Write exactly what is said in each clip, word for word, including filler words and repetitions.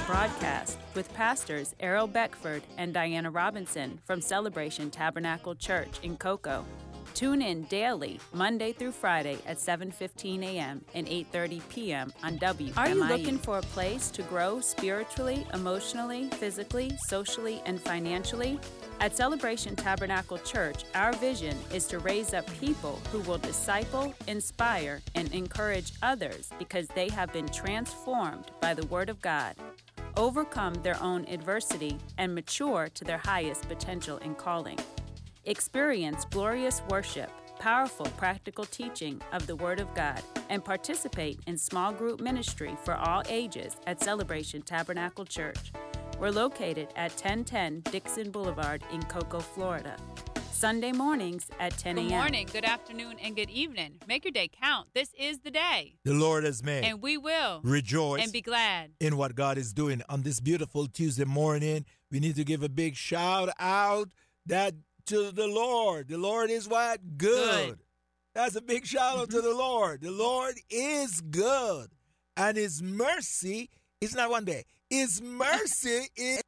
broadcast with pastors Errol Beckford and Diana Robinson from Celebration Tabernacle Church in Cocoa. Tune in daily, Monday through Friday at seven fifteen a.m. and eight thirty p.m. on W M I E. Are you looking for a place to grow spiritually, emotionally, physically, socially, and financially? At Celebration Tabernacle Church, our vision is to raise up people who will disciple, inspire, and encourage others because they have been transformed by the Word of God, overcome their own adversity, and mature to their highest potential and calling. Experience glorious worship, powerful practical teaching of the Word of God, and participate in small group ministry for all ages at Celebration Tabernacle Church. We're located at ten ten Dixon Boulevard in Cocoa, Florida. Sunday mornings at ten a.m. Good morning, good afternoon, and good evening. Make your day count. This is the day the Lord has made. And we will rejoice and be glad in what God is doing. On this beautiful Tuesday morning, we need to give a big shout out that to the Lord. The Lord is what? Good. good. That's a big shout out mm-hmm. to the Lord. The Lord is good. And his mercy is not one day. His mercy is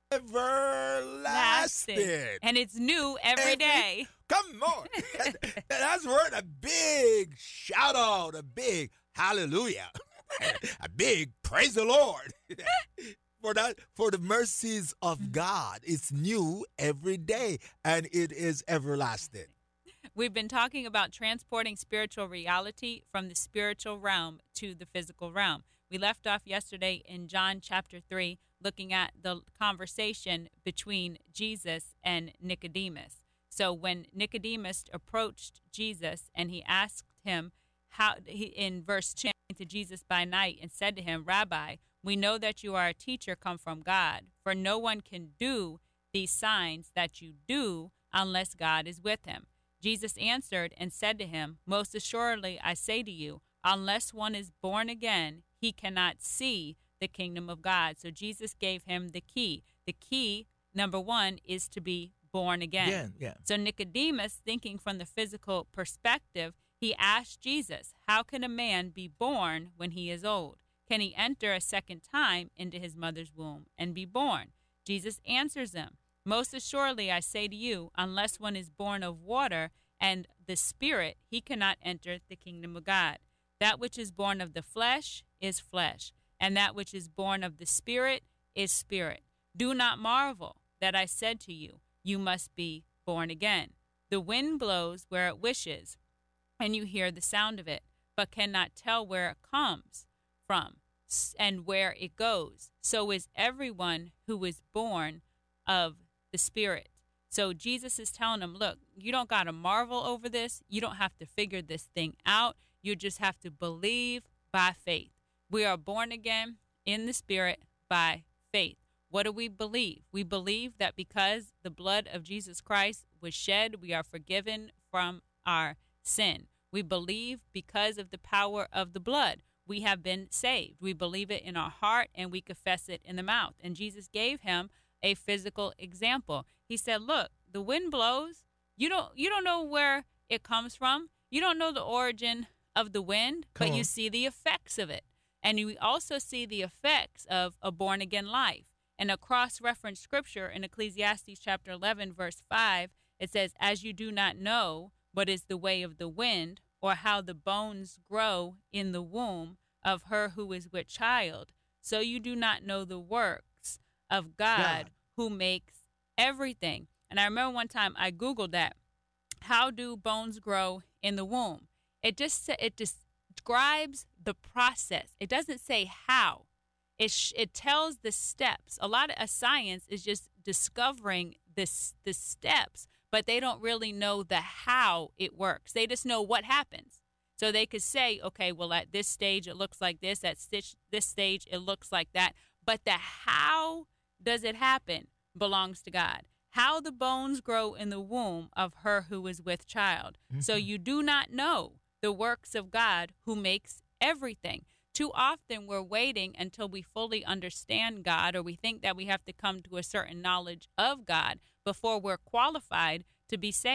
everlasting. And it's new every, every day. Come on. That's worth a big shout out, a big hallelujah, a big praise the Lord. For that, for the mercies of God, it's new every day, and it is everlasting. We've been talking about transporting spiritual reality from the spiritual realm to the physical realm. We left off yesterday in John chapter three, looking at the conversation between Jesus and Nicodemus. So when Nicodemus approached Jesus and he asked him how, he, in verse two, to Jesus by night and said to him, Rabbi, we know that you are a teacher come from God, for no one can do these signs that you do unless God is with him. Jesus answered and said to him, most assuredly I say to you, unless one is born again, he cannot see the kingdom of God. So Jesus gave him the key. The key, number one, is to be born again. again yeah. So Nicodemus, thinking from the physical perspective, he asked Jesus, how can a man be born when he is old? Can he enter a second time into his mother's womb and be born? Jesus answers him, most assuredly I say to you, unless one is born of water and the Spirit, he cannot enter the kingdom of God. That which is born of the flesh is flesh, and that which is born of the Spirit is spirit. Do not marvel that I said to you, you must be born again. The wind blows where it wishes, and you hear the sound of it, but cannot tell where it comes from and where it goes. So is everyone who is born of the Spirit. So Jesus is telling him, look, you don't got to marvel over this. You don't have to figure this thing out. You just have to believe by faith. We are born again in the Spirit by faith. What do we believe? We believe that because the blood of Jesus Christ was shed, we are forgiven from our sin. We believe because of the power of the blood, we have been saved. We believe it in our heart and we confess it in the mouth. And Jesus gave him a physical example. He said, look, the wind blows. You don't, you don't know where it comes from. You don't know the origin of the wind, Come but on. you see the effects of it. And you also see the effects of a born-again life. And a cross-reference scripture in Ecclesiastes chapter eleven, verse five, it says, as you do not know what is the way of the wind, or how the bones grow in the womb of her who is with child, so you do not know the works of God, God. who makes everything. And I remember one time I Googled that. How do bones grow in the womb? It just it describes the process. It doesn't say how. It sh- it tells the steps. A lot of a science is just discovering this the steps, but they don't really know the how it works. They just know what happens. So they could say, okay, well, at this stage it looks like this. At stitch, this stage it looks like that. But the how does it happen belongs to God. How the bones grow in the womb of her who is with child. Mm-hmm. So you do not know the works of God who makes everything. Too often we're waiting until we fully understand God, or we think that we have to come to a certain knowledge of God before we're qualified to be saved.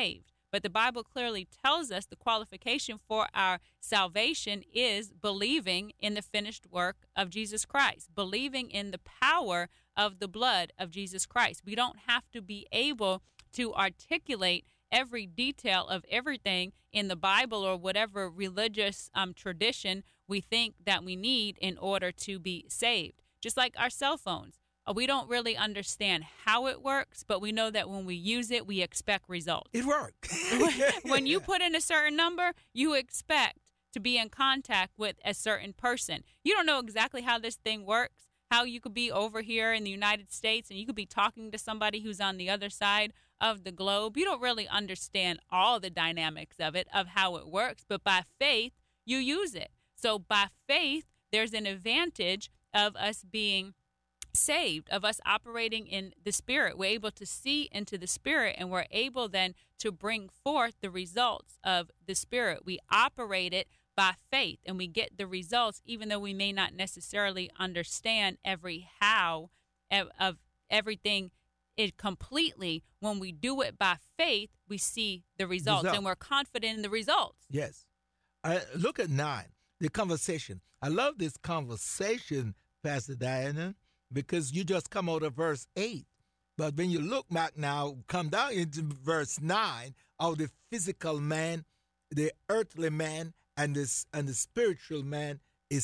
But the Bible clearly tells us the qualification for our salvation is believing in the finished work of Jesus Christ, believing in the power of the blood of Jesus Christ. We don't have to be able to articulate every detail of everything in the Bible or whatever religious um, tradition we think that we need in order to be saved. Just like our cell phones. We don't really understand how it works, but we know that when we use it, we expect results. It works. When you put in a certain number, you expect to be in contact with a certain person. You don't know exactly how this thing works, how you could be over here in the United States and you could be talking to somebody who's on the other side of the globe. You don't really understand all the dynamics of it, of how it works, but by faith, you use it. So by faith, there's an advantage of us being saved, of us operating in the Spirit. We're able to see into the Spirit, and we're able then to bring forth the results of the Spirit. We operate it by faith, and we get the results even though we may not necessarily understand every how of, of everything it completely. When we do it by faith, we see the results, Result. and we're confident in the results. Yes. I, look at nine, the conversation. I love this conversation, Pastor Diana, because you just come out of verse eight. But when you look back now, come down into verse nine, of the physical man, the earthly man, and this and the spiritual man is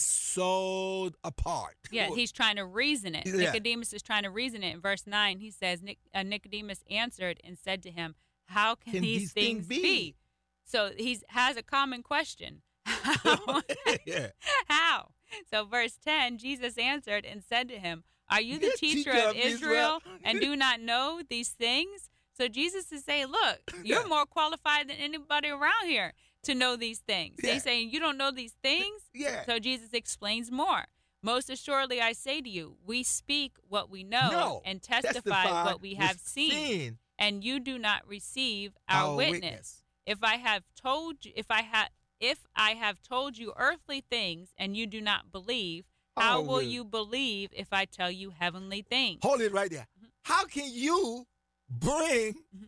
so apart. Yeah, he's trying to reason it. Yeah. Nicodemus is trying to reason it. In verse nine, he says, Nic- uh, Nicodemus answered and said to him, how can, Can these, these things, things be? be? So he has a common question. How? Yeah. How? So verse ten, Jesus answered and said to him, are you the The teacher, teacher of of Israel, Israel. and do not know these things? So Jesus is saying, look, you're Yeah. more qualified than anybody around here to know these things. Yeah. He's saying, you don't know these things? Yeah. So Jesus explains more. Most assuredly, I say to you, we speak what we know No. and testify, Testify what we have was seen, seen. and you do not receive our, Our witness. witness. If I have told you, if I have, if I have told you earthly things and you do not believe, how How will will- you believe if I tell you heavenly things? Hold it right there. Mhm. How can you bring Mhm.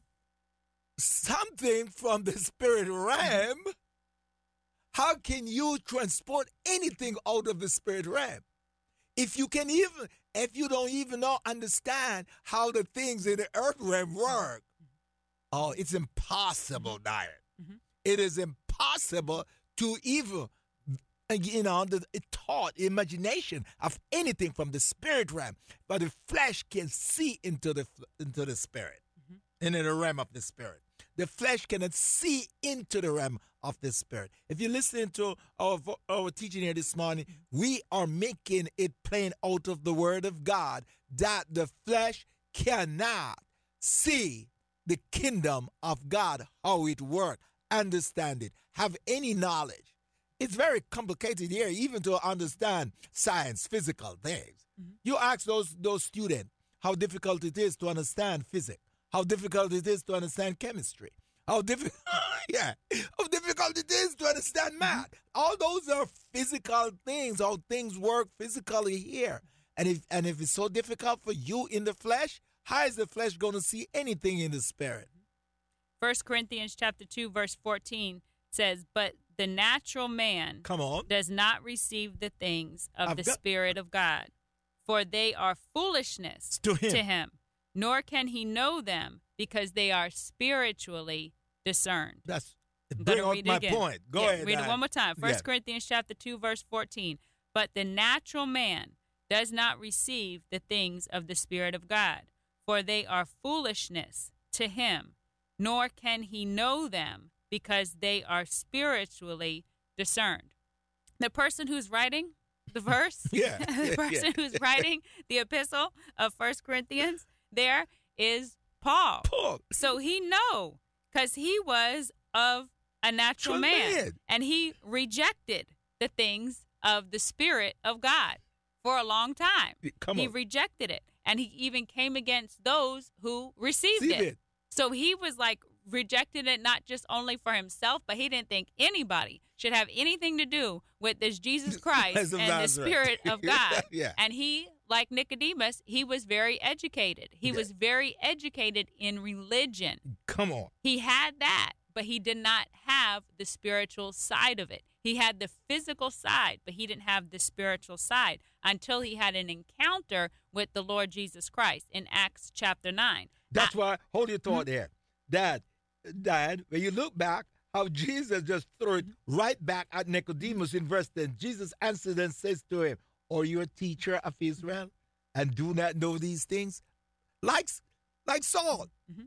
something from the spirit realm? How can you transport anything out of the spirit realm? If you can even, if you don't even know, understand how the things in the earth realm work, oh, it's impossible, Diane. Mhm. It is impossible to even, you know, the thought, imagination of anything from the spirit realm, but the flesh can see into the into the spirit, Mhm. into the realm of the spirit. The flesh cannot see into the realm of the spirit. If you listen to our our teaching here this morning, we are making it plain out of the Word of God that the flesh cannot see the kingdom of God, how it works, understand it, have any knowledge. It's very complicated here, even to understand science, physical things. Mhm. You ask those those students how difficult it is to understand physics, how difficult it is to understand chemistry, how difficult, yeah, how difficult it is to understand math. All those are physical things, how things work physically here. And if and if it's so difficult for you in the flesh, how is the flesh going to see anything in the spirit? First Corinthians chapter two, verse fourteen says, but the natural man Come on. does not receive the things of I've the got- Spirit of God, for they are foolishness To him. to him, nor can he know them because they are spiritually discerned. That's I'm bring gonna out read it my again. point. Go Yeah, ahead. read it Diane. one more time. First Yeah. Corinthians chapter two, verse fourteen. But the natural man does not receive the things of the Spirit of God, for they are foolishness to him, nor can he know them because they are spiritually discerned. The person who's writing the verse, Yeah, the yeah, person yeah. who's writing the epistle of First Corinthians, there is Paul. Paul. So he know, because he was of a natural True man, man. and he rejected the things of the Spirit of God for a long time. Come he on. rejected it, and he even came against those who received Receive it. it. So he was like rejected it not just only for himself, but he didn't think anybody should have anything to do with this Jesus Christ Christ of and the Nazareth. Spirit of God. Yeah. And he, like Nicodemus, he was very educated. He Yeah. was very educated in religion. Come on. He had that, but he did not have the spiritual side of it. He had the physical side, but he didn't have the spiritual side until he had an encounter with the Lord Jesus Christ in Acts chapter nine. That's I, why, hold your thought mm-hmm. there. That, Dad, when you look back, how Jesus just threw it right back at Nicodemus in verse ten. Jesus answered and says to him, "Are you a teacher of Israel and do not know these things?" Like, like Saul. Mm-hmm.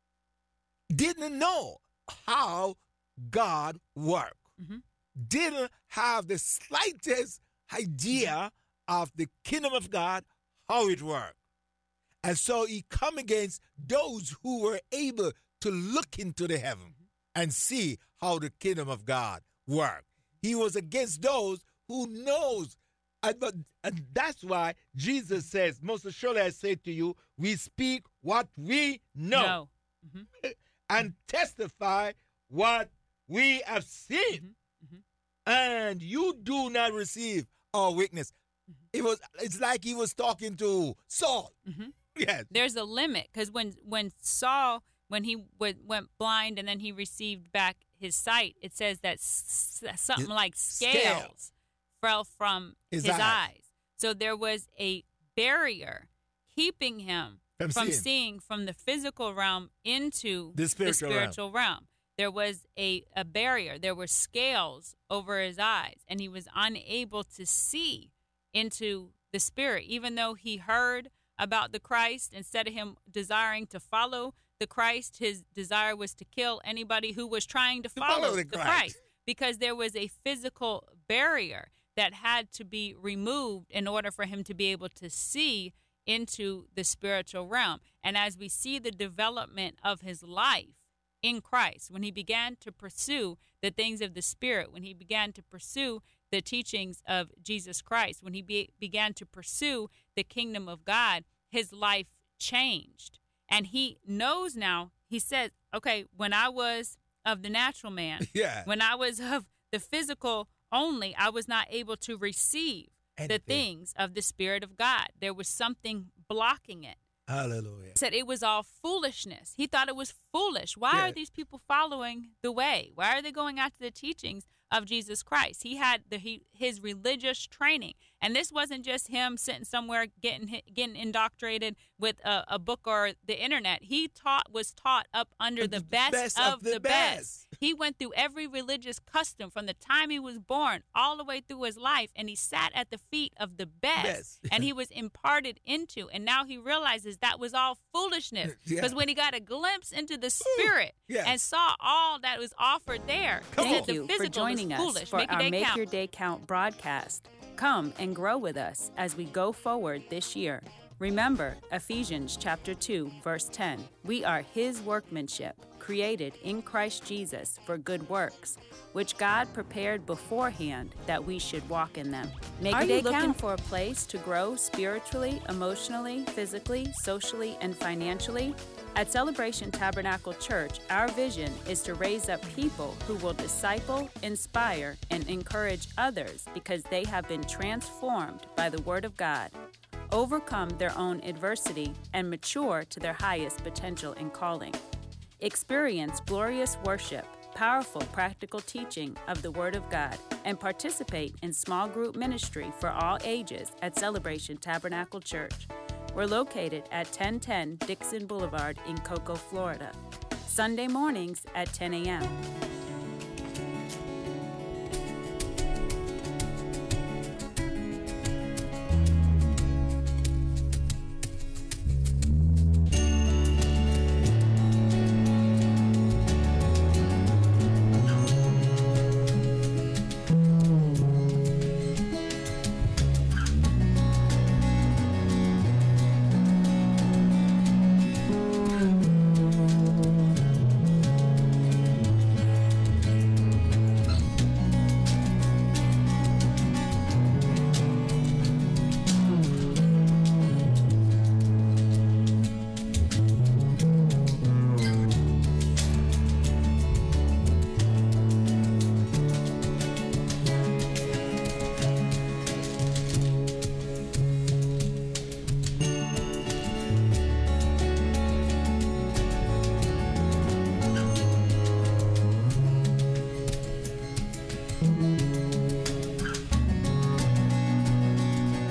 Didn't know how God worked. Mm-hmm. Didn't have the slightest idea of the kingdom of God, how it worked. And so he come against those who were able to look into the heaven and see how the kingdom of God worked. He was against those who knows. And, but, and that's why Jesus says, most surely I say to you, we speak what we know. No. Mm-hmm. And testify what we have seen. Mm-hmm. Mm-hmm. And you do not receive our witness. Mm-hmm. It was. It's like he was talking to Saul. Mm-hmm. Yes. There's a limit, because when, when Saul, when he w- went blind and then he received back his sight, it says that s- something like scales Scale. fell from his, his eyes. eyes. So there was a barrier keeping him from, from seeing. seeing from the physical realm into the spiritual, the spiritual realm. realm. There was a, a barrier. There were scales over his eyes, and he was unable to see into the spirit. Even though he heard about the Christ, instead of him desiring to follow the Christ, his desire was to kill anybody who was trying to follow, follow the, the Christ. Christ, because there was a physical barrier that had to be removed in order for him to be able to see into the spiritual realm. And as we see the development of his life in Christ, when he began to pursue the things of the Spirit, when he began to pursue the teachings of Jesus Christ, when he be- began to pursue the kingdom of God, his life changed. And he knows now, he says, okay, when I was of the natural man, yeah. when I was of the physical only, I was not able to receive Anything. the things of the Spirit of God. There was something blocking it. Hallelujah. He said it was all foolishness. He thought it was foolish. Why yeah. are these people following the way? Why are they going after the teachings of Jesus Christ? He had the he, his religious training. And this wasn't just him sitting somewhere getting getting indoctrinated with a, a book or the internet. He taught was taught up under the, the best, best of, of the, the best. best. He went through every religious custom from the time he was born all the way through his life, and he sat at the feet of the best, best. and he was imparted into. And now he realizes that was all foolishness, because yeah. when he got a glimpse into the Spirit yes. and saw all that was offered there, Come he Thank said you the for joining us foolish. for Make our your Make count. Your Day Count broadcast. Come and grow with us as we go forward this year. Remember Ephesians chapter two, verse ten. We are his workmanship, created in Christ Jesus for good works, which God prepared beforehand that we should walk in them. Make are you looking count. for a place to grow spiritually, emotionally, physically, socially, and financially? At Celebration Tabernacle Church, our vision is to raise up people who will disciple, inspire, and encourage others because they have been transformed by the Word of God, overcome their own adversity, and mature to their highest potential and calling. Experience glorious worship, powerful practical teaching of the Word of God, and participate in small group ministry for all ages at Celebration Tabernacle Church. We're located at ten ten Dixon Boulevard in Cocoa, Florida. Sunday mornings at ten a.m.